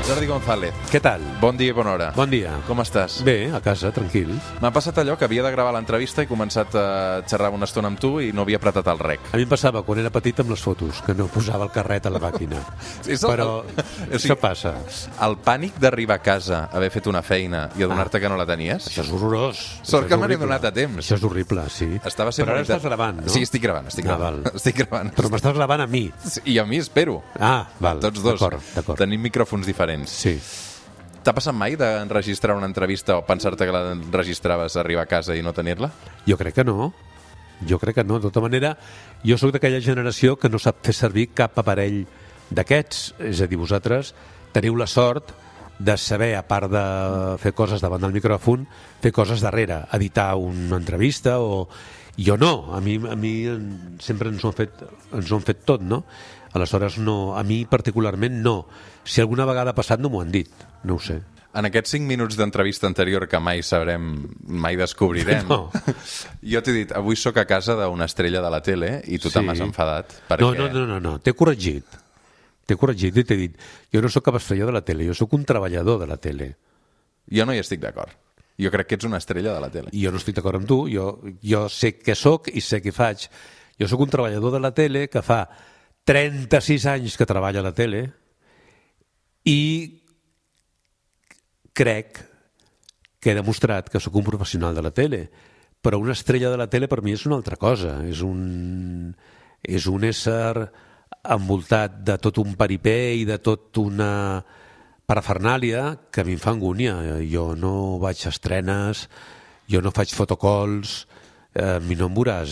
Jordi González. Què tal? Bon dia i bona hora. Bon dia. Com estàs? Bé, a casa, tranquil. M'ha passat allò que havia de gravar l'entrevista i he començat a xerrar una estona amb tu i no havia apretat el rec. A mi em passava quan era petit amb les fotos, que no posava el carret a la màquina. Però això passa. El pànic d'arribar a casa, haver fet una feina i adonar-te que no la tenies. Això és horrorós. Sort que me n'he donat a temps. Això és horrible, sí. Però ara estàs gravant, no? Sí, estic gravant. Estic gravant. Però m'estàs gravant a mi. I a mi, espero. Val. Tots dos. D'acord. Tenim micròfons diferents. Sí. T'ha passat mai d'enregistrar una entrevista o pensar-te que l'enregistraves a arribar a casa i no tenir-la? Jo crec que no. De tota manera, jo sóc d'aquella generació que no sap fer servir cap aparell d'aquests. És a dir, vosaltres teniu la sort de saber, a part de fer coses davant del micròfon, fer coses darrere, editar una entrevista o... Jo no, a mi sempre ens ho han fet tot, no? Aleshores, no, a mi particularment no. Si alguna vegada ha passat no m'ho han dit, no ho sé. En aquests 5 minuts d'entrevista anterior que mai sabrem, mai descobrirem, no. Jo t'he dit, avui sóc a casa d'una estrella de la tele i tu t'has enfadat. Perquè... No, t'he corregit i t'he dit, jo no sóc cap estrella de la tele, jo sóc un treballador de la tele. Jo no hi estic d'acord. Jo crec que ets una estrella de la tele. Jo no estic d'acord amb tu, jo sé què sóc i sé què faig. Jo sóc un treballador de la tele que fa 36 anys que treballa a la tele i crec que he demostrat que sóc un professional de la tele, però una estrella de la tele per mi és una altra cosa. És un ésser envoltat de tot un peripé i de tot una parafernàlia que a mi em fa angúnia. Jo no vaig a estrenes, jo no faig fotocalls, a mi no em veuràs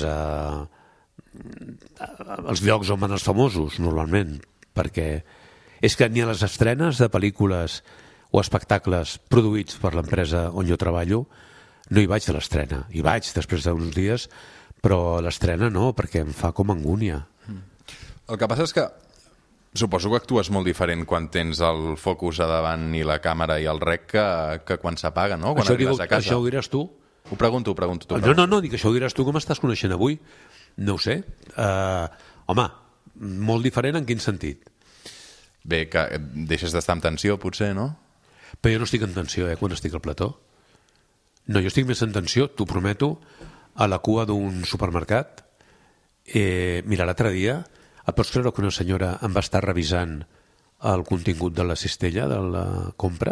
als llocs on van els famosos, normalment, perquè és que ni a les estrenes de pel·lícules o espectacles produïts per l'empresa on jo treballo no hi vaig a l'estrena. Hi vaig després d'uns dies, però a l'estrena no, perquè em fa com angúnia. El que passa és que suposo que actues molt diferent quan tens el focus a davant i la càmera i el rec que quan s'apaga, no? Quan arribes a casa. Això ho diràs tu? Ho pregunto tu. No, dic, això ho diràs tu, com estàs coneixent avui? No ho sé. Home, molt diferent en quin sentit? Bé, que deixes d'estar en tensió, potser, no? Però jo no estic en tensió, quan estic al plató. No, jo estic més en tensió, t'ho prometo, a la cua d'un supermercat. Mira, l'altre dia, et pots creure que una senyora em va estar revisant el contingut de la cistella de la compra?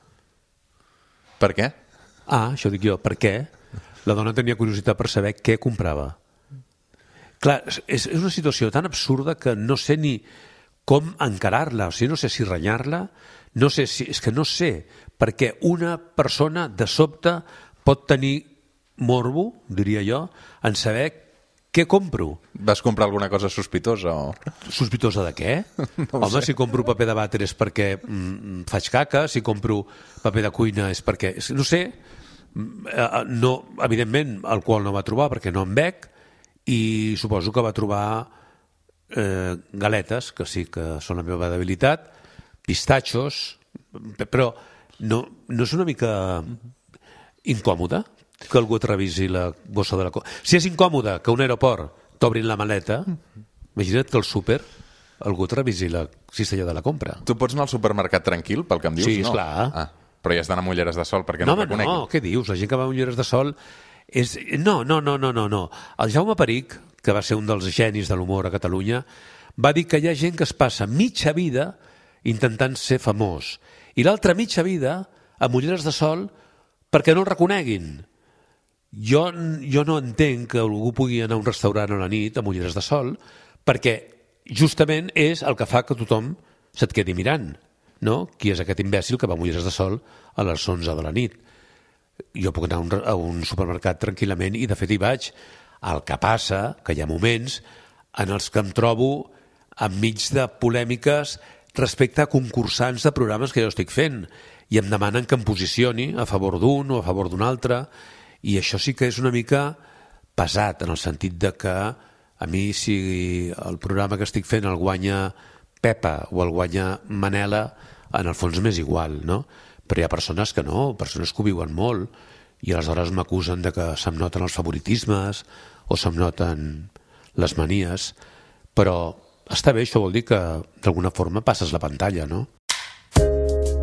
Per què? Això dic jo, per què? La dona tenia curiositat per saber què comprava. Clar, és una situació tan absurda que no sé ni com encarar-la, o sigui, no sé si renyar-la, és que no sé, perquè una persona de sobte pot tenir morbo, diria jo, en saber què compro. Vas comprar alguna cosa sospitosa o...? Sospitosa de què? No home, si compro paper de vàter és perquè faig caca, si compro paper de cuina és perquè... No sé, no, evidentment alcohol no va trobar perquè no en bec i suposo que va trobar galetes, que sí que són la meva debilitat, pistatxos, però no és una mica incòmode que algú et revisi la bossa de la compra? Si és incòmode que a un aeroport t'obrin la maleta, imagina't que al súper algú et revisi la cistella de la compra. Tu pots anar al supermercat tranquil, pel que em dius? Sí, esclar. Però ja has d'anar amb ulleres de sol perquè no et reconeguin. No, què dius? La gent que va amb ulleres de sol és... No. El Jaume Perich, que va ser un dels genis de l'humor a Catalunya, va dir que hi ha gent que es passa mitja vida intentant ser famós i l'altra mitja vida amb ulleres de sol perquè no el reconeguin. Jo no entenc que algú pugui anar a un restaurant a la nit amb ulleres de sol perquè justament és el que fa que tothom se't quedi mirant, no? Qui és aquest imbècil que va amb ulleres de sol a les 11 de la nit? Jo puc anar a un supermercat tranquil·lament i de fet hi vaig. El que passa que hi ha moments en els que em trobo enmig de polèmiques respecte a concursants de programes que jo estic fent i em demanen que em posicioni a favor d'un o a favor d'un altre i això sí que és una mica pesat en el sentit de que a mi si el programa que estic fent el guanya Pepa o el guanya Manela en el fons m'és igual, no? Però hi ha persones que no, persones que ho viuen molt i aleshores m'acusen de que se'm noten els favoritismes o se'm noten les manies, però està bé, això vol dir que d'alguna forma passes la pantalla, no?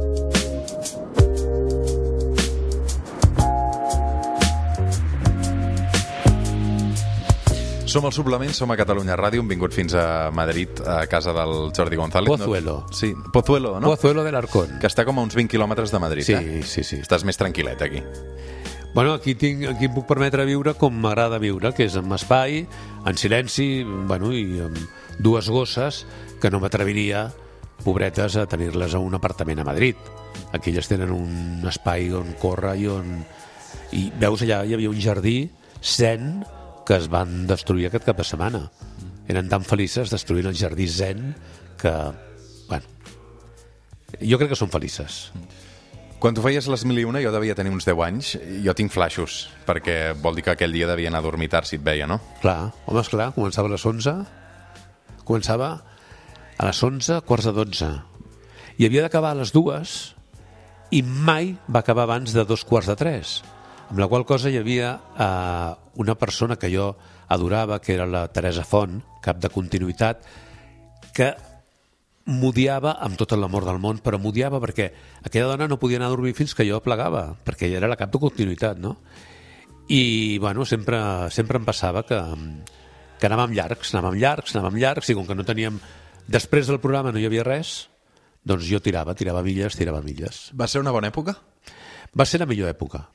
Som al Suplement, som a Catalunya Ràdio, hem vingut fins a Madrid, a casa del Jordi González. Pozuelo. No? Sí, Pozuelo, no? Pozuelo de l'Arcón. Que està com a uns 20 quilòmetres de Madrid, sí, eh? Sí, sí. Estàs més tranquil·let, aquí. Bueno, aquí em puc permetre viure com m'agrada viure, que és amb espai, en silenci, bueno, i amb dues gosses que no m'atreviria, pobretes, a tenir-les a un apartament a Madrid. Aquí elles tenen un espai on córrer i veus, allà hi havia un jardí zen que es van destruir aquest cap de setmana. Eren tan felices destruint el jardí zen que, bueno, jo crec que són felices. Quan tu feies les 1001 jo devia tenir uns 10 anys. Jo tinc flaixos, perquè vol dir que aquell dia devia anar a dormir tard, si et veia, no? Clar, home, esclar, començava a les 11. Començava a les 11, quarts de 12. I havia d'acabar a les 2 i mai va acabar abans de 2:15. Amb la qual cosa hi havia una persona que jo adorava, que era la Teresa Font, cap de continuïtat, que m'odiava amb tot l'amor del món, però m'odiava perquè aquella dona no podia anar a dormir fins que jo plegava, perquè ella era la cap de continuïtat, no? I, bueno, sempre em passava que anàvem llargs, i com que no teníem... Després del programa no hi havia res, doncs jo tirava milles. Va ser una bona època? Va ser la millor època.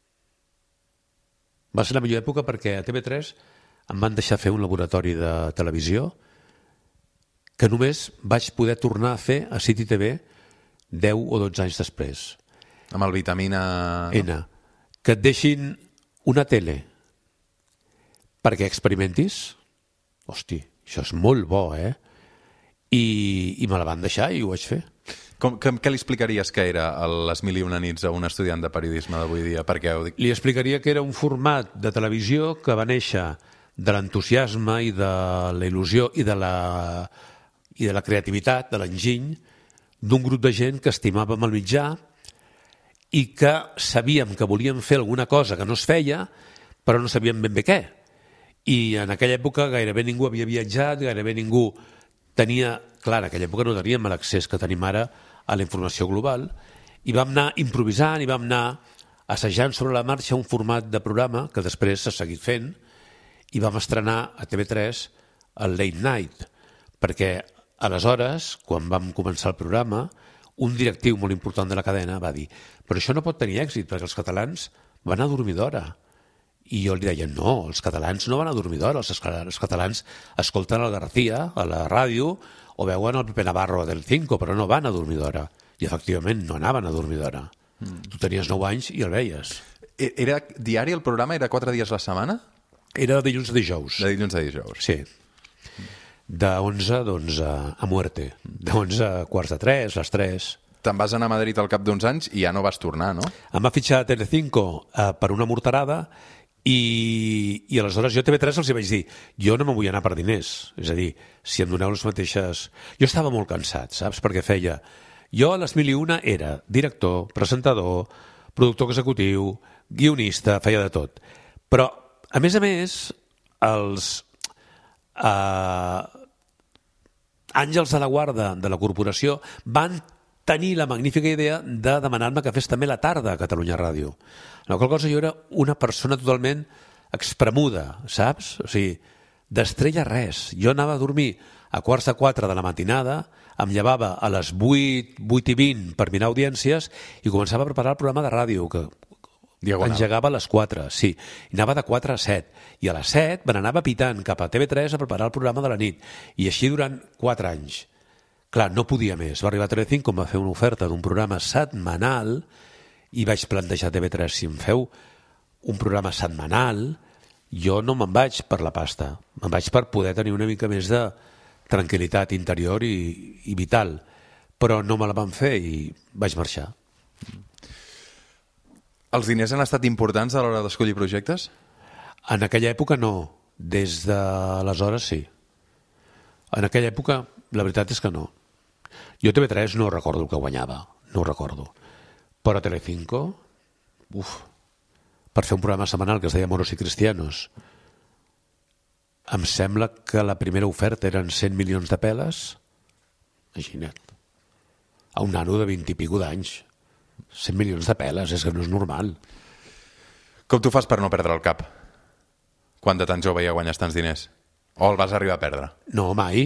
Va ser la millor època perquè a TV3 em van deixar fer un laboratori de televisió que només vaig poder tornar a fer a City TV 10 o 12 anys després. Amb el Vitamina... N. Que et deixin una tele perquè experimentis. Hosti, això és molt bo, eh? I me la van deixar i ho vaig fer. Què li explicaries que era les 1001 nits a un estudiant de periodisme d'avui dia? Per què ho dic? Li explicaria que era un format de televisió que va néixer de l'entusiasme i de la il·lusió i de la creativitat, de l'enginy, d'un grup de gent que estimàvem el mitjà i que sabíem que volíem fer alguna cosa que no es feia, però no sabíem ben bé què. I en aquella època gairebé ningú havia viatjat, gairebé ningú tenia... Clar, en aquella època no teníem l'accés que tenim ara a la informació global, i vam anar improvisant i vam anar assajant sobre la marxa un format de programa que després s'ha seguit fent, i vam estrenar a TV3 el Late Night, perquè aleshores, quan vam començar el programa, un directiu molt important de la cadena va dir: però això no pot tenir èxit, perquè els catalans van a dormir d'hora. I jo li deia: no, els catalans no van a dormir d'hora, els catalans escolten el García a la ràdio o veuen el Pepe Navarro del 5, però no van a dormir d'hora. I efectivament no anaven a dormir d'hora. Tu tenies 9 anys i el veies. Era diari el programa? Era 4 dies a la setmana? Era de dilluns a dijous. De dilluns a dijous. Sí. De 11 doncs, a muerte. De 11 a quarts de 3, les 3. Te'n vas anar a Madrid al cap d'uns anys i ja no vas tornar, no? Em va fitxar a Telecinco per una morterada i aleshores jo a TV3 els vaig dir: jo no me vull anar per diners, és a dir, si em doneu les mateixes... Jo estava molt cansat, saps? Perquè feia... Jo a les 1001 era director, presentador, productor executiu, guionista, feia de tot. Però, a més, els àngels de la guarda de la corporació van tenir la magnífica idea de demanar-me que fes també la tarda a Catalunya Ràdio. En la qual cosa jo era una persona totalment expremuda, saps? O sigui, d'estrella res. Jo anava a dormir a 3:45 de la matinada, em llevava a les 8:20 per mirar audiències i començava a preparar el programa de ràdio, que engegava a les 4, sí. I anava de 4 a 7. I a les 7 me n'anava pitant cap a TV3 a preparar el programa de la nit. I així durant 4 anys. Clar, no podia més. Va arribar a Telecinco, em va fer una oferta d'un programa setmanal i vaig plantejar a TV3: si em feu un programa setmanal, jo no me'n vaig per la pasta. Me'n vaig per poder tenir una mica més de tranquil·litat interior i vital. Però no me la van fer i vaig marxar. Els diners han estat importants a l'hora d'escollir projectes? En aquella època no. Des d'aleshores sí. En aquella època la veritat és que no. Jo a TV3 no recordo el que guanyava, no ho recordo. Però a Telecinco, per fer un programa setmanal que es deia Moros y Cristianos, em sembla que la primera oferta eren 100 milions de peles. Imagina't. A un nano de 20 i pico d'anys. 100 milions de peles, és que no és normal. Com tu fas per no perdre el cap? quan de tan jove ja guanyes tants diners? O el vas arribar a perdre? No, mai.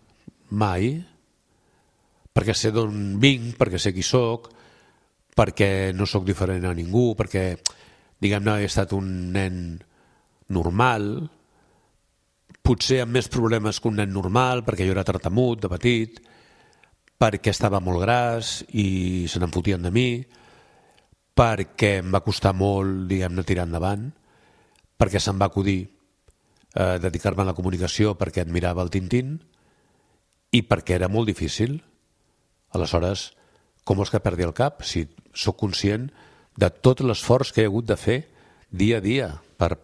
Perquè sé d'on vinc, perquè sé qui sóc, perquè no sóc diferent a ningú, perquè, diguem-ne, he estat un nen normal, potser amb més problemes que un nen normal, perquè jo era tartamut de petit, perquè estava molt gras i se n'enfotien de mi, perquè em va costar molt, diguem-ne, tirar endavant, perquè se'm va acudir dedicar-me a la comunicació perquè admirava el Tintín i perquè era molt difícil. Aleshores, com vols que perdi el cap si sóc conscient de tot l'esforç que he hagut de fer dia a dia per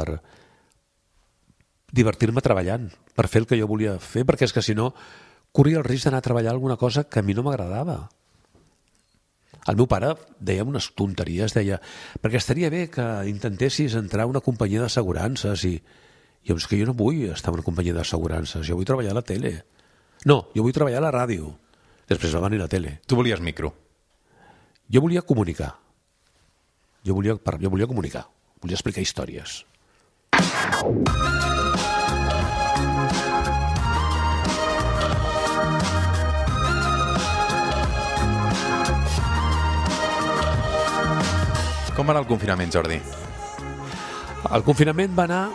divertir-me treballant, per fer el que jo volia fer, perquè és que si no corria el risc d'anar a treballar alguna cosa que a mi no m'agradava. El meu pare deia unes tonteries, deia, perquè estaria bé que intentessis entrar a una companyia d'assegurances i jo, és que jo no vull estar en una companyia d'assegurances, jo vull treballar a la tele. No, jo vull treballar a la ràdio. Després va venir la tele. Tu volies micro? Jo volia comunicar. Jo volia comunicar. Volia explicar històries. Com va anar el confinament, Jordi? El confinament va anar...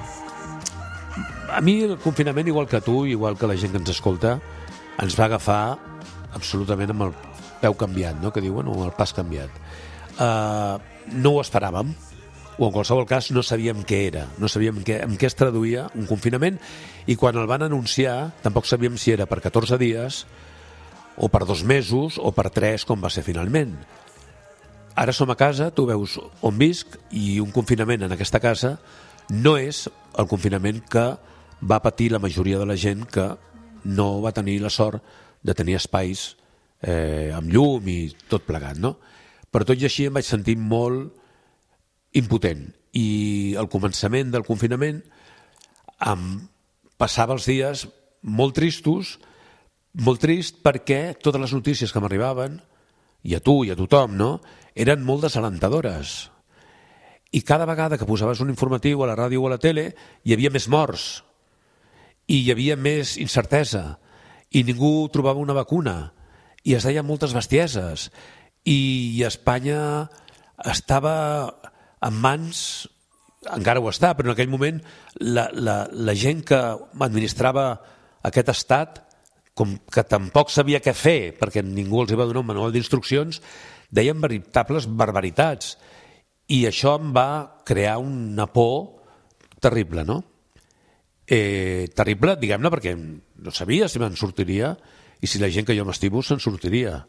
A mi el confinament, igual que tu, igual que la gent que ens escolta, ens va agafar absolutament amb el peu canviat, no? Que diuen, o amb el pas canviat. No ho esperàvem, o en qualsevol cas no sabíem què era, no sabíem en què es traduïa un confinament, i quan el van anunciar tampoc sabíem si era per 14 dies, o per 2 mesos, o per 3, com va ser finalment. Ara som a casa, tu veus on visc, i un confinament en aquesta casa no és el confinament que va patir la majoria de la gent que no va tenir la sort de tenir espais amb llum i tot plegat, no? Però tot i així em vaig sentir molt impotent, i al començament del confinament em passava els dies molt tristos, molt trist, perquè totes les notícies que m'arribaven, i a tu i a tothom, no?, eren molt desalentadores. I cada vegada que posaves un informatiu a la ràdio o a la tele hi havia més morts, i hi havia més incertesa, i ningú trobava una vacuna, i es deien moltes bestieses, i Espanya estava en mans, encara ho està, però en aquell moment la gent que administrava aquest estat, com que tampoc sabia què fer, perquè ningú els va donar un manual d'instruccions, deien veritables barbaritats, i això em va crear una por terrible, no? Terrible, diguem-ne, perquè no sabia si me'n sortiria i si la gent que jo m'estimo se'n sortiria.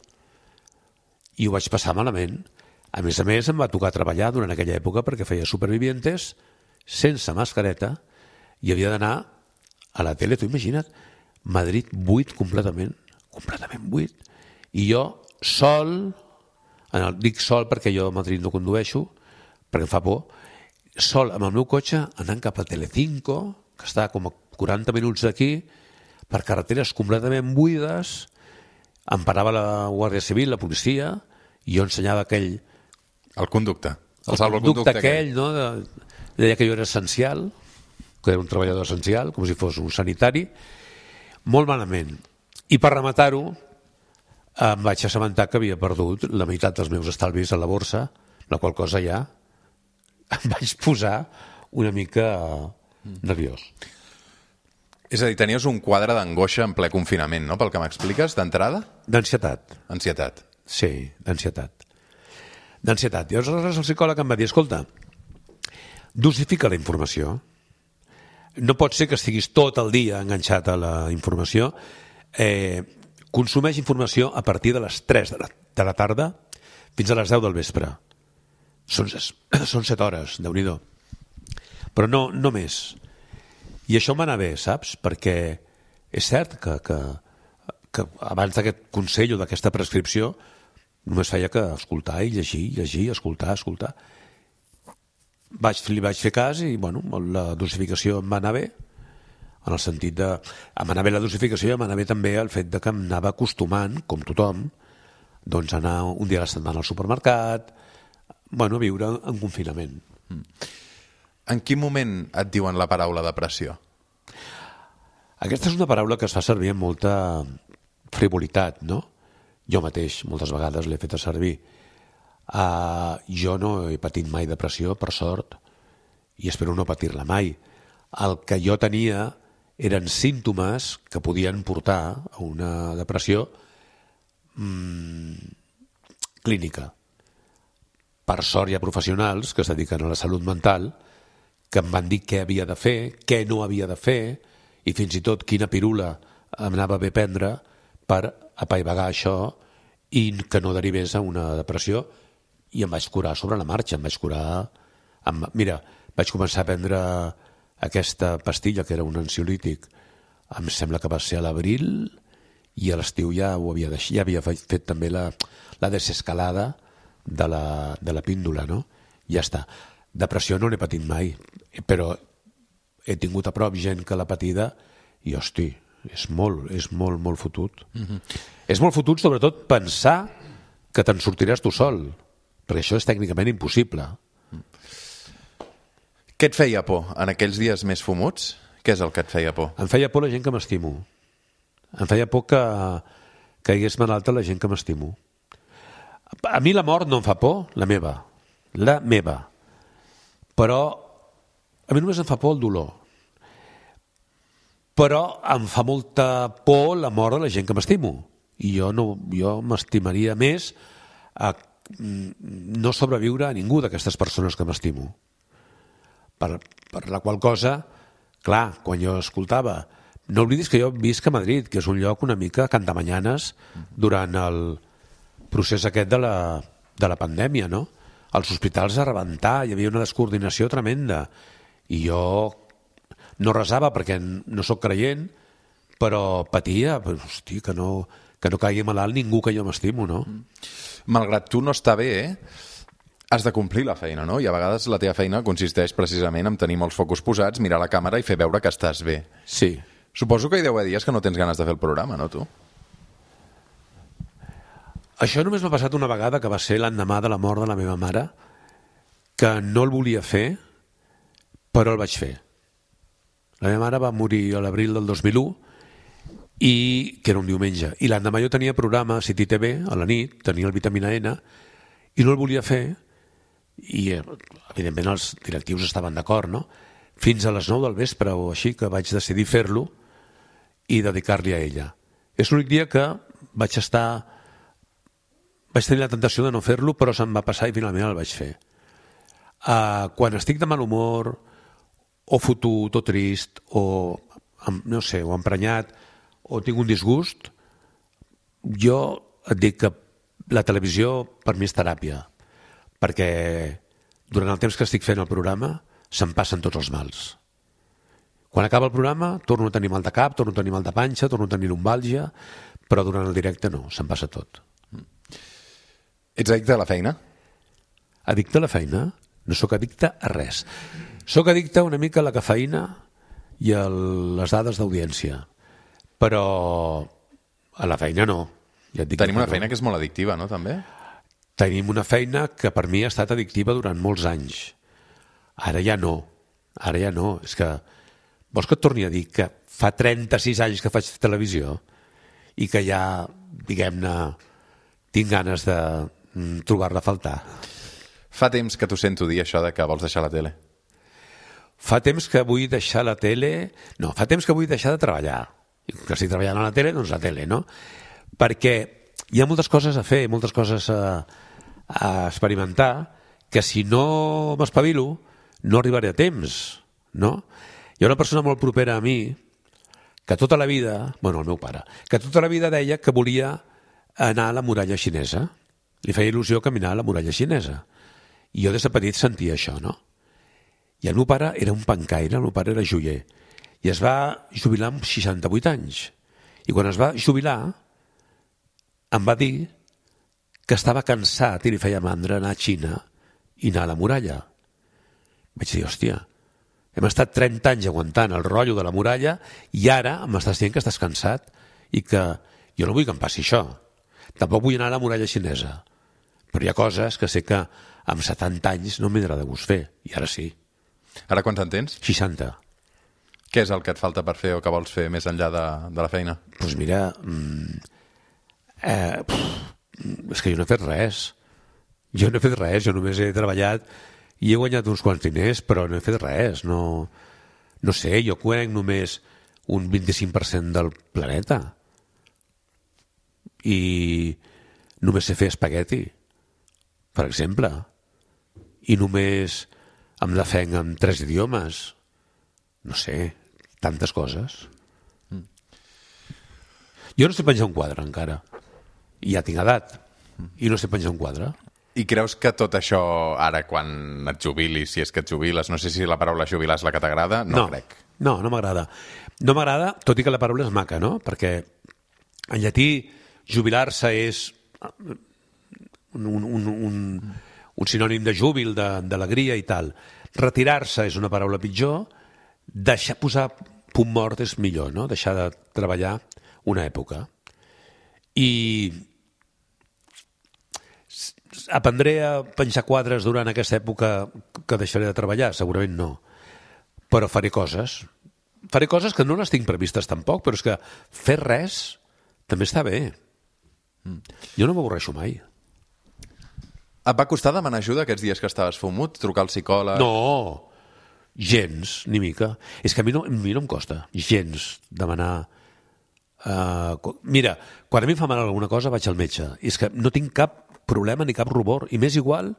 I ho vaig passar malament. A més, em va tocar treballar durant aquella època perquè feia Supervivientes sense mascareta i havia d'anar a la tele, t'ho imagina't, Madrid buit completament buit. I jo sol, dic sol perquè jo a Madrid no condueixo, perquè em fa por, sol amb el meu cotxe anant cap a Telecinco, que està com a 40 minuts d'aquí, per carreteres completament buides, em parava la Guàrdia Civil, la policia, i jo ensenyava aquell... El conducte. El conducte aquell, no? Deia que jo era essencial, que era un treballador essencial, com si fos un sanitari, molt malament. I per rematar-ho, em vaig assabentar que havia perdut la meitat dels meus estalvis a la borsa, la qual cosa ja em vaig posar una mica nerviós. És a dir, tenies un quadre d'angoixa en ple confinament, no?, pel que m'expliques, d'entrada? D'ansietat. Ansietat. Sí, d'ansietat. I aleshores el psicòleg em va dir, escolta, dosifica la informació. No pot ser que estiguis tot el dia enganxat a la informació. Consumeix informació a partir de les 3 de la tarda fins a les 10 del vespre. Són 7 hores, Déu-n'hi-do. Però no més. I això m'anà bé, saps? Perquè és cert que abans d'aquest consell o d'aquesta prescripció només feia que escoltar i llegir, escoltar. Li vaig fer cas i, bueno, la dosificació em va anar bé, en el sentit de... Em va anar bé la dosificació i em va anar bé també el fet de que em anava acostumant, com tothom, doncs anar un dia a la setmana al supermercat, bueno, a viure en confinament. En quin moment et diuen la paraula depressió? Aquesta és una paraula que es fa servir amb molta frivolitat, no? Jo mateix moltes vegades l'he fet servir. Jo no he patit mai depressió, per sort, i espero no patir-la mai. El que jo tenia eren símptomes que podien portar a una depressió clínica. Per sort hi ha professionals que es dediquen a la salut mental que em van dir què havia de fer, què no havia de fer i fins i tot quina pirula em anava bé prendre per apaivagar això i que no derivés a una depressió, i em vaig curar sobre la marxa, em vaig curar... Mira, vaig començar a prendre aquesta pastilla que era un ansiolític, em sembla que va ser a l'abril, i a l'estiu ja ho havia deixat, ja havia fet també la desescalada de la píndola, no? Ja està. Depressió no n'he patit mai, però he tingut a prop gent que l'ha patida i, hosti, és molt fotut. És molt fotut, sobretot, pensar que te'n sortiràs tu sol, perquè això és tècnicament impossible. Què et feia por en aquells dies més fumuts? Què és el que et feia por? Em feia por la gent que m'estimo. Em feia por que caigués malalta la gent que m'estimo. A mi la mort no em fa por, la meva. La meva. Però a mi només em fa por el dolor. Però em fa molta por la mort de la gent que m'estimo. I jo m'estimaria més a no sobreviure a ningú d'aquestes persones que m'estimo. Per la qual cosa, clar, quan jo escoltava... No oblidis que jo visc a Madrid, que és un lloc una mica cantamanyanes durant el procés aquest de la pandèmia, no? Els hospitals a rebentar, hi havia una descoordinació tremenda. I jo no resava perquè no sóc creient, però patia, hosti, que no caigui malalt ningú que jo m'estimo, no? Malgrat tu no està bé, has de complir la feina, no? I a vegades la teva feina consisteix precisament en tenir molts focus posats, mirar la càmera i fer veure que estàs bé. Sí. Suposo que hi deu haver dies que no tens ganes de fer el programa, no, tu? Això només m'ha passat una vegada, que va ser l'endemà de la mort de la meva mare, que no el volia fer, però el vaig fer. La meva mare va morir a l'abril del 2001, que era un diumenge, i l'endemà jo tenia programa a City TV, a la nit, tenia el Vitamina N, i no el volia fer, i evidentment els directius estaven d'acord, no? Fins a les 9 del vespre o així que vaig decidir fer-lo i dedicar-li a ella. És l'únic dia que vaig tenir la tentació de no fer-lo, però se'm va passar i finalment el vaig fer. Quan estic de mal humor, o fotut, o trist, o no sé, o emprenyat, o tinc un disgust, jo et dic que la televisió per mi és teràpia, perquè durant el temps que estic fent el programa se'm passen tots els mals. Quan acaba el programa torno a tenir mal de cap, torno a tenir mal de panxa, torno a tenir lumbàlgia, però durant el directe no, se'm passa tot. Ets addicte a la feina? Addicte a la feina? No sóc addicte a res. Sóc addicte una mica a la cafeïna i a les dades d'audiència, però a la feina no. Ja et dic Tenim una feina que és molt addictiva, no, també? Tenim una feina que per mi ha estat addictiva durant molts anys. Ara ja no. És que... Vols que et torni a dir que fa 36 anys que faig televisió i que ja, diguem-ne, tinc ganes de trobar-la a faltar? Fa temps que t'ho sento dir, això de que vols deixar la tele. Fa temps que vull deixar la tele... No, fa temps que vull deixar de treballar. Que estic treballant a la tele, doncs la tele, no? Perquè hi ha moltes coses a fer, moltes coses a experimentar, que si no m'espavilo no arribaré a temps, no? Hi ha una persona molt propera a mi que tota la vida, bueno, el meu pare, que tota la vida deia que volia anar a la muralla xinesa. Li feia il·lusió caminar a la muralla xinesa. I jo des de petit sentia això, no? I el meu pare era un pencaire, el meu pare era joier. I es va jubilar amb 68 anys. I quan es va jubilar em va dir que estava cansat i li feia mandra anar a Xina i anar a la muralla. Vaig dir, hòstia, hem estat 30 anys aguantant el rotllo de la muralla i ara m'estàs dient que estàs cansat i que jo no vull que em passi això. Tampoc vull anar a la muralla xinesa. Però hi ha coses que sé que amb 70 anys no m'hi agrada de gust fer, i ara sí. Ara quants en tens? 60. Què és el que et falta per fer o que vols fer més enllà de la feina? Doncs mira, és que jo no he fet res. Jo només he treballat i he guanyat uns quants diners, però no he fet res. No sé, jo conec només un 25% del planeta. I només sé fer espagueti, per exemple. I només em defenc en 3 idiomes. No sé, tantes coses. Jo no sé penjar un quadre encara. I ja tinc edat. I no sé penjar un quadre. I creus que tot això, ara, quan et jubilis, si és que et jubiles, no sé si la paraula jubilar és la que t'agrada, no crec. No m'agrada. No m'agrada, tot i que la paraula és maca, no? Perquè en llatí jubilar-se és un sinònim de júbil, d'alegria i tal. Retirar-se és una paraula pitjor. Posar punt mort és millor, no? Deixar de treballar una època. I aprendré a penjar quadres durant aquesta època que deixaré de treballar? Segurament no. Però faré coses. Faré coses que no les tinc previstes tampoc, però és que fer res també està bé. Jo no m'avorreixo mai. Et va costar demanar ajuda aquests dies que estaves fumut? Trucar al psicòleg? No, gens, ni mica. És que a mi no em costa gens demanar... Mira, quan a mi em fa mal alguna cosa vaig al metge. És que no tinc cap problema ni cap rubor. I m'és igual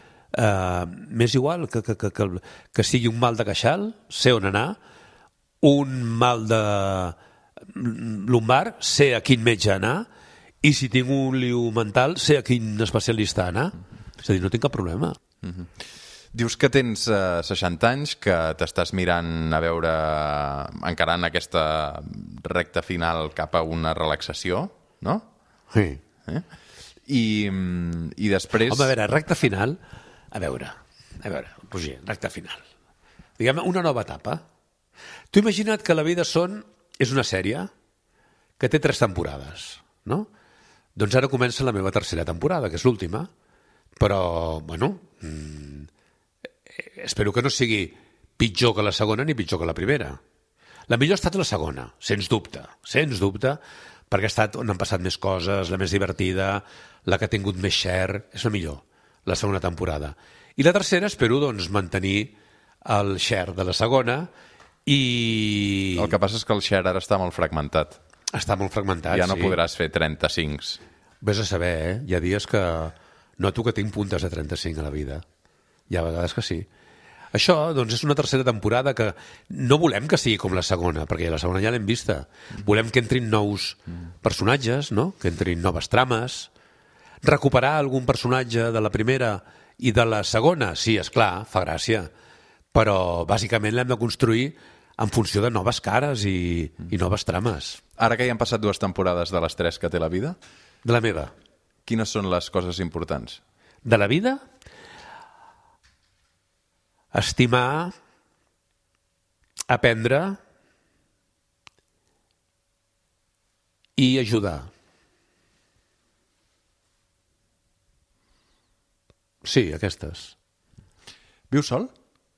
que sigui un mal de queixal, sé on anar, un mal de lumbar, sé a quin metge anar, i si tinc un liu mental, sé a quin especialista anar. És a dir, no tinc cap problema. Dius que tens 60 anys, que t'estàs mirant a veure, encarant aquesta recta final cap a una relaxació, no? Sí. I després... Home, a veure, recta final... A veure, Roger, recta final. Diguem, una nova etapa. Tu imagina't que la vida és una sèrie que té 3 temporades, no? Doncs ara comença la meva 3a temporada, que és l'última, però, bueno, espero que no sigui pitjor que la segona ni pitjor que la primera. La millor ha estat la segona, sens dubte, perquè ha estat on han passat més coses, la més divertida, la que ha tingut més share, és la millor, la segona temporada. I la tercera espero, doncs, mantenir el share de la segona i... El que passa és que el share ara està molt fragmentat. Està molt fragmentat, ja no podràs fer 35. Vés a saber, Hi ha dies que noto que tinc puntes de 35 a la vida. Hi ha vegades que sí. Això, doncs, és una tercera temporada que no volem que sigui com la segona, perquè la segona ja l'hem vista. Volem que entrin nous personatges, no? Que entrin noves trames. Recuperar algun personatge de la primera i de la segona, sí, és clar, fa gràcia. Però, bàsicament, l'hem de construir en funció de noves cares i noves trames. Ara que ja han passat 2 temporades de les 3 que té la vida... De la meva. Quines són les coses importants? De la vida? Estimar, aprendre i ajudar. Sí, aquestes. Vius sol?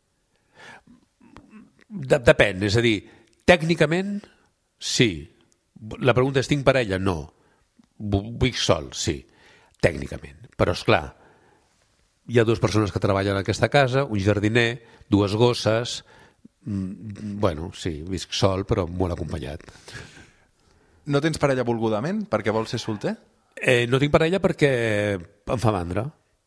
Depèn, és a dir, tècnicament, sí. La pregunta és, tinc parella? No. Vic sol, sí, tècnicament. Però, esclar, hi ha 2 persones que treballen en aquesta casa, un jardiner, 2 gosses... Bueno, sí, visc sol, però molt acompanyat. No tens parella volgudament perquè vols ser solter? No tinc parella perquè em fa mandra.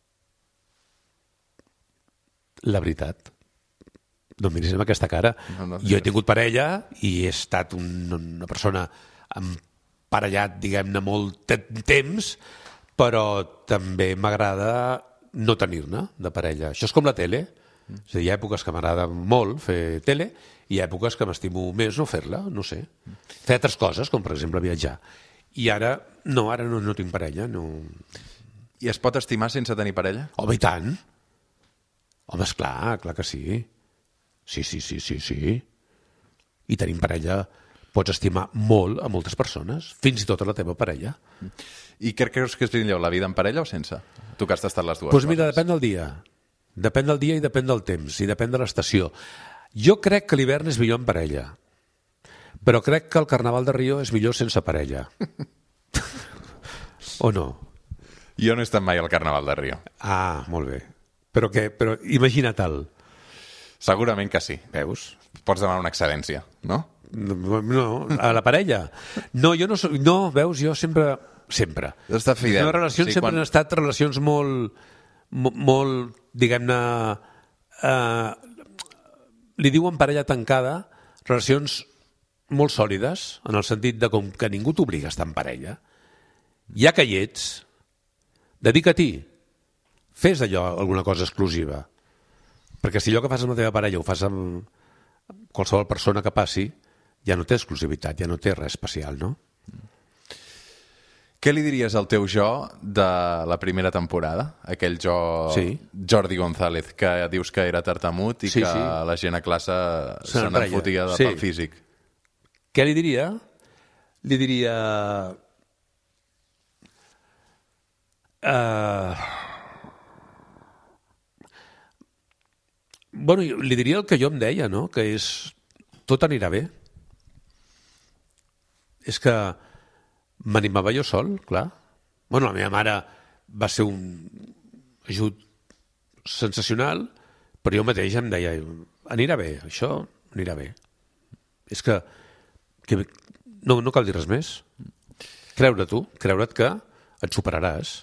La veritat. No em miris amb aquesta cara. No, jo he tingut parella i he estat una persona emparellat, diguem-ne, molt temps, però també m'agrada no tenir-ne de parella. Això és com la tele. És a dir, hi ha èpoques que m'agrada molt fer tele i hi ha èpoques que m'estimo més no fer-la, no sé. Fer altres coses, com per exemple viatjar. I ara no tinc parella. No. I es pot estimar sense tenir parella? Home, i tant. Home, esclar, clar que sí. Sí. I tenint parella pots estimar molt a moltes persones, fins i tot a la teva parella. I què creus que és millor, la vida en parella o sense? Tu que has tastat les dues coses. Doncs mira, depèn del dia. Depèn del dia i depèn del temps, i depèn de l'estació. Jo crec que l'hivern és millor en parella, però crec que el Carnaval de Rio és millor sense parella. O no? Jo no he estat mai al Carnaval de Rio. Ah, molt bé. Però imagina-te'l. Segurament que sí. Veus? Pots demanar una excel·lència, no? No, a la parella. No, jo no soc... No, veus, jo sempre... Està fidel. Les meves relacions sempre han estat relacions molt, diguem-ne... li diuen parella tancada, relacions molt sòlides, en el sentit de com que ningú t'obliga a estar en parella. Ja que hi ets, dedica-t'hi. Fes d'allò alguna cosa exclusiva. Perquè si allò que fas amb la teva parella ho fas amb qualsevol persona que passi, ja no té exclusivitat, ja no té res especial, no? Què li diries al teu jo de la primera temporada? Aquell jo, sí. Jordi González, que dius que era tartamut i sí, que sí. la gent a classe se n'en fotia pel físic. Què li diria? Li diria... Bueno, li diria el que jo em deia, no? Que és... Tot anirà bé. És que m'animava jo sol, clar. Bueno, la meva mare va ser un ajut sensacional, però jo mateix em deia anirà bé, això anirà bé. És que no cal dir res més. Creure't que et superaràs.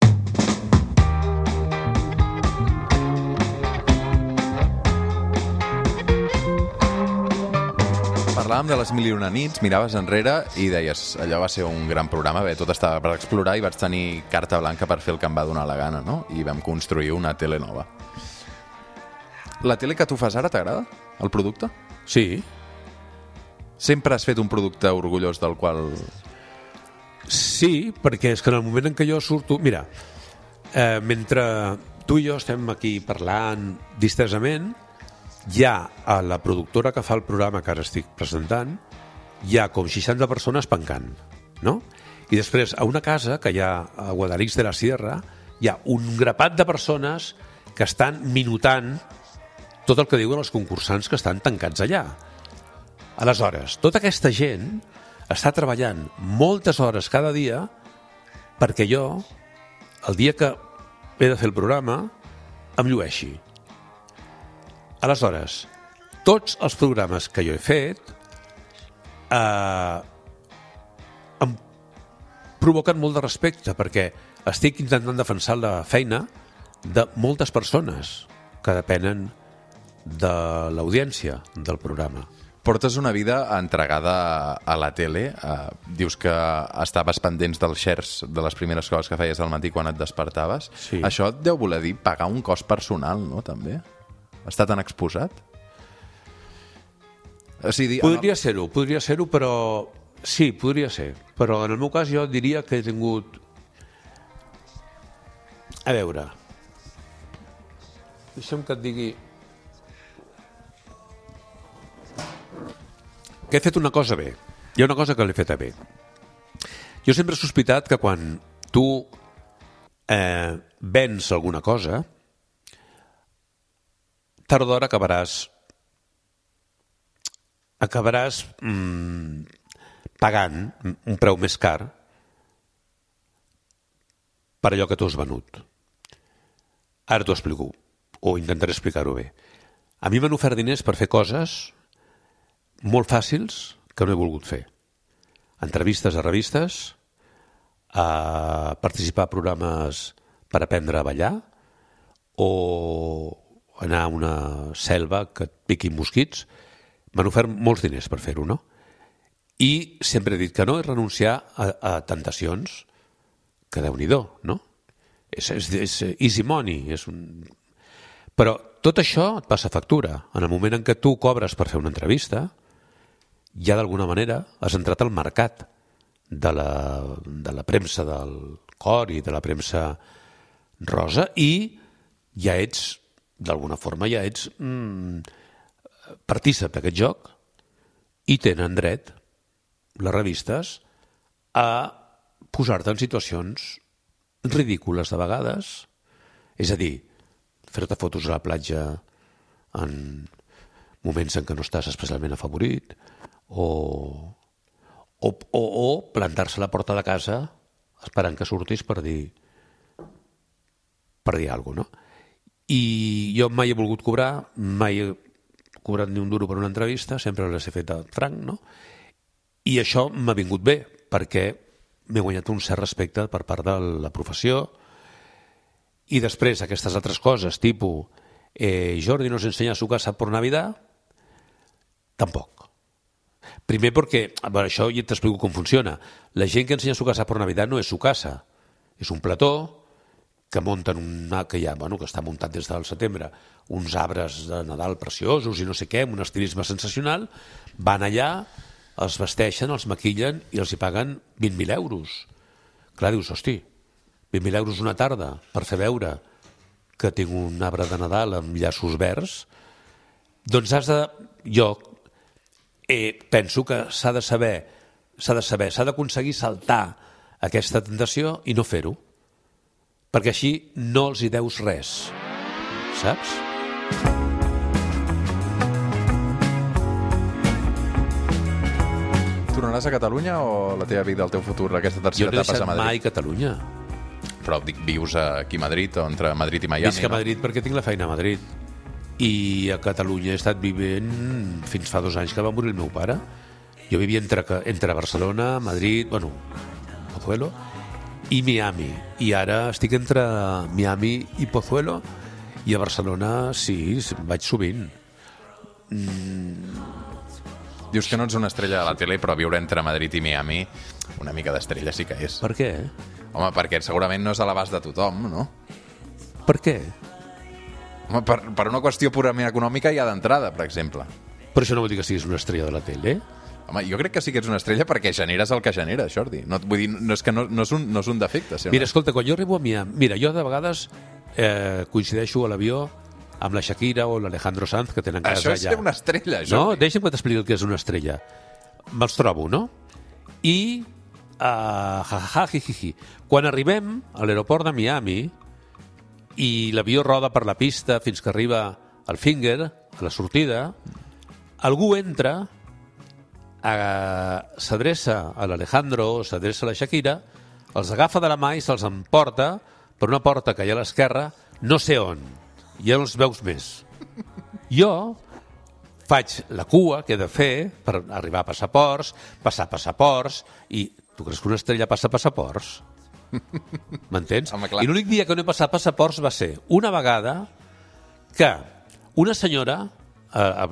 Parlàvem de les Mil i una nits, miraves enrere i deies, allò va ser un gran programa, bé, tot estava per explorar i vaig tenir carta blanca per fer el que em va donar la gana, no? I vam construir una tele nova. La tele que tu fas ara t'agrada? El producte? Sí. Sempre has fet un producte orgullós del qual... Sí, perquè és que en el moment en què jo surto... Mira, mentre tu i jo estem aquí parlant distesament, hi ha a la productora que fa el programa que ara estic presentant, hi ha com 60 persones pencant, no? I després, a una casa que hi ha a Guadalix de la Sierra, hi ha un grapat de persones que estan minutant tot el que diuen els concursants que estan tancats allà. Aleshores, tota aquesta gent està treballant moltes hores cada dia perquè jo, el dia que he de fer el programa, em llueixi. Aleshores, tots els programes que jo he fet em provoquen molt de respecte perquè estic intentant defensar la feina de moltes persones que depenen de l'audiència del programa. Portes una vida entregada a la tele. Dius que estaves pendents dels shares de les primeres coses que feies al matí quan et despertaves. Sí. Això et deu voler dir pagar un cost personal, no, també? Està tan exposat? O sigui, Podria ser-ho, però... Sí, podria ser. Però en el meu cas jo diria que he tingut... A veure... Deixa'm que et digui... Que he fet una cosa bé. Hi ha una cosa que l'he feta bé. Jo sempre he sospitat que quan tu vens alguna cosa, tard o d'hora acabaràs pagant un preu més car per allò que tu has venut. Ara t'ho explico, o intentaré explicar-ho bé. A mi m'han ofert diners per fer coses molt fàcils que no he volgut fer. Entrevistes a revistes, a participar a programes per aprendre a ballar, o anar a una selva que et piquin mosquits. M'han ofert molts diners per fer-ho, no? I sempre he dit que no, és renunciar a tentacions que Déu-n'hi-do, no? És easy money. Però tot això et passa factura. En el moment en què tu cobres per fer una entrevista, ja d'alguna manera has entrat al mercat de la premsa del cor i de la premsa rosa i ja ets, d'alguna forma, ja ets partícip d'aquest joc i tenen dret les revistes a posar-te en situacions ridícules de vegades. És a dir, fer-te fotos a la platja en moments en què no estàs especialment afavorit, o plantar-se a la porta de casa esperant que surtis per dir alguna cosa, no? I jo mai he volgut cobrar, mai he cobrat ni un duro per una entrevista, sempre les he fet a franc, no? I això m'ha vingut bé, perquè m'he guanyat un cert respecte per part de la professió. I després aquestes altres coses, tipus Jordi nos enseña su casa por Navidad, tampoc. Primer perquè, bueno, això ja t'explico com funciona. La gent que ensenya su casa por Navidad no és su casa, és un plató que munten que està muntat des del setembre, uns arbres de Nadal preciosos i no sé què, amb un estilisme sensacional, van allà, els vesteixen, els maquillen i els hi paguen 20.000 euros. Clar, dius, hosti, 20.000 euros una tarda per fer veure que tinc un arbre de Nadal amb llaços verds, doncs jo penso que s'ha d'aconseguir saltar aquesta tentació i no fer-ho, perquè així no els hi deus res, saps? Tornaràs a Catalunya o la teva vida, el teu futur, aquesta tercera etapa és a Madrid? Jo no he deixat mai Catalunya. Però vius aquí a Madrid, o entre Madrid i Miami, Visc a Madrid perquè tinc la feina a Madrid. I a Catalunya he estat vivint fins fa 2 anys que va morir el meu pare. Jo vivia entre Barcelona, Madrid, Pozuelo i Miami. I ara estic entre Miami i Pozuelo, i a Barcelona sí, vaig sovint. Dius que no ets una estrella de la tele, però viure entre Madrid i Miami una mica d'estrella sí que és. Per què? Home, perquè segurament no és a l'abast de tothom, no? Per què? Home, per una qüestió purament econòmica ja d'entrada, per exemple. Però això no vol dir que siguis una estrella de la tele? Home, jo crec que sí que ets una estrella perquè generes el que generes, Jordi. No, vull dir, no és un defecte. Mira, escolta, quan jo arribo a Miami... Mira, jo de vegades coincideixo a l'avió amb la Shakira o l'Alejandro Sanz, que tenen casa allà. Això és ser una estrella, Jordi. No? Deixa'm que t'expliqui el que és una estrella. Me'ls trobo, no? I... Quan arribem a l'aeroport de Miami i l'avió roda per la pista fins que arriba al Finger, a la sortida, algú entra, s'adreça a l'Alejandro, s'adreça a la Shakira, els agafa de la mà i se'ls emporta per una porta que hi ha a l'esquerra, no sé on, ja no els veus més. Jo faig la cua que he de fer per arribar a passaports, passar passaports, i tu creus que una estrella passa passaports? M'entens? I l'únic dia que no he passat passaports va ser una vegada que una senyora a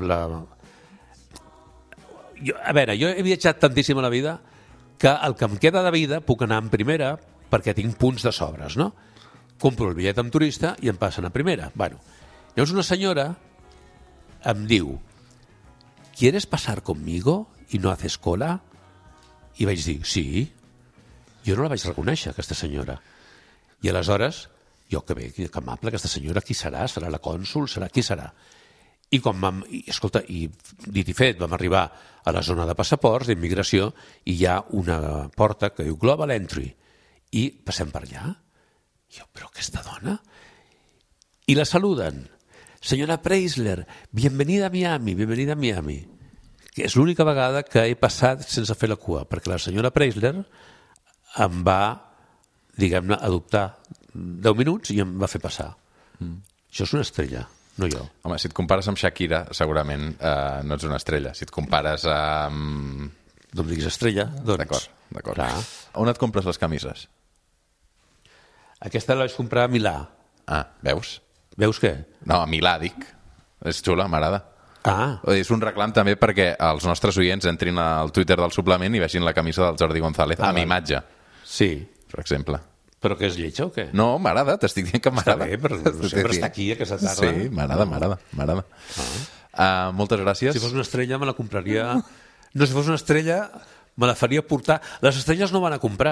veure, jo he viatjat tantíssim a la vida que el que em queda de vida puc anar en primera perquè tinc punts de sobres, no? Compro el bitllet amb turista i em passen a primera. Bueno, llavors una senyora em diu: ¿quieres pasar conmigo y no haces cola? I vaig dir, sí. Jo no la vaig reconèixer, aquesta senyora. I aleshores, jo, que bé, que amable, aquesta senyora, qui serà? Serà la cònsul? Qui serà? I escolta, i dit i fet, vam arribar a la zona de passaports, d'immigració, i hi ha una porta que diu Global Entry. I passem per allà. Jo, però aquesta dona? I la saluden. Senyora Preisler, bienvenida a Miami, bienvenida a Miami. Que és l'única vegada que he passat sense fer la cua, perquè la senyora Preisler em va, diguem-ne, adoptar 10 minuts i em va fer passar. Això és una estrella, no jo. Home, si et compares amb Shakira, segurament no ets una estrella. Si et compares amb... No em diguis estrella, doncs... D'acord. Clar. On et compres les camises? Aquesta la vaig comprar a Milà. Ah, veus? Veus què? No, a Milà, dic. És xula, m'agrada. Ah. És un reclam també perquè els nostres oients entrin al Twitter del suplement i vegin la camisa del Jordi González amb imatge. Sí. Per exemple. Però que és lletja o què? No, m'agrada, t'estic dient que m'agrada. Està bé, però sempre està aquí aquesta tarda. Sí, m'agrada. Moltes gràcies. Si fos una estrella me la compraria... No, si fos una estrella me la faria portar... Les estrelles no van a comprar.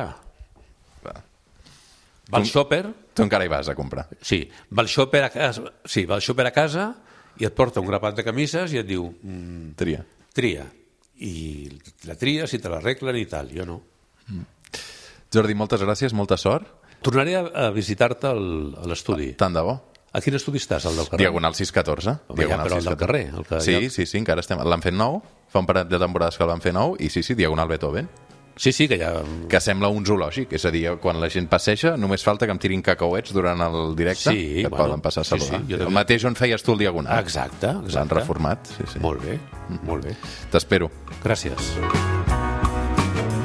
Va al shopper... Tu encara hi vas a comprar. Sí, va al shopper a casa... Sí, va al shopper a casa i et porta un grapat de camises i et diu... Tria. I la tries i te l'arreglen i tal. Jo no. Jordi, moltes gràcies, molta sort. Tornaré a visitar-te a l'estudi. Tant de bo. A quin estudi estàs, el del carrer? Diagonal 614. Home, ja, però el del carrer. Sí, encara estem... L'han fet nou, fa un parell de temporades que el van fer nou, i sí, Diagonal Beethoven. Sí, que ja... Que sembla un zoològic, és a dir, quan la gent passeja només falta que em tirin cacauets durant el directe, que et poden passar a saludar. El mateix on feies tu el Diagonal. Exacte. L'han reformat, sí. Molt bé, molt bé. T'espero. Gràcies.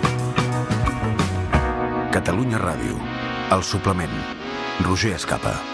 Catalunya Ràdio, El Suplement, Roger Escapa.